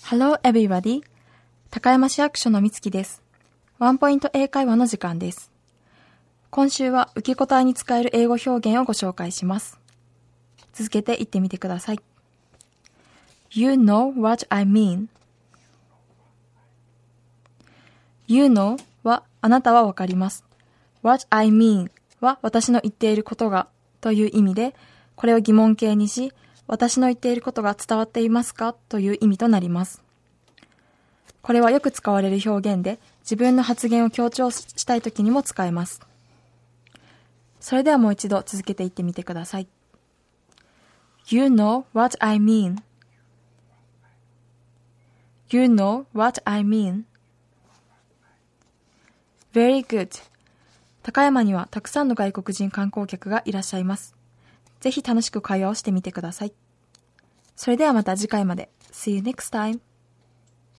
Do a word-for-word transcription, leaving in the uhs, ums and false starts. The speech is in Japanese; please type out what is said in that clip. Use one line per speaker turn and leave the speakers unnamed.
Hello everybody! 高山市役所のみつきです。ワンポイント英会話の時間です。今週は受け答えに使える英語表現をご紹介します。続けて言ってみてください。You know what I mean. You know はあなたはわかります。What I mean は私の言っていることがという意味で、これを疑問形にし、私の言っていることが伝わっていますかという意味となります。これはよく使われる表現で、自分の発言を強調したいときにも使えます。それではもう一度続けて言ってみてください。You know what I mean. You know what I mean. Very good. 高山にはたくさんの外国人観光客がいらっしゃいます。ぜひ楽しく会話をしてみてください。それではまた次回まで。See you next time.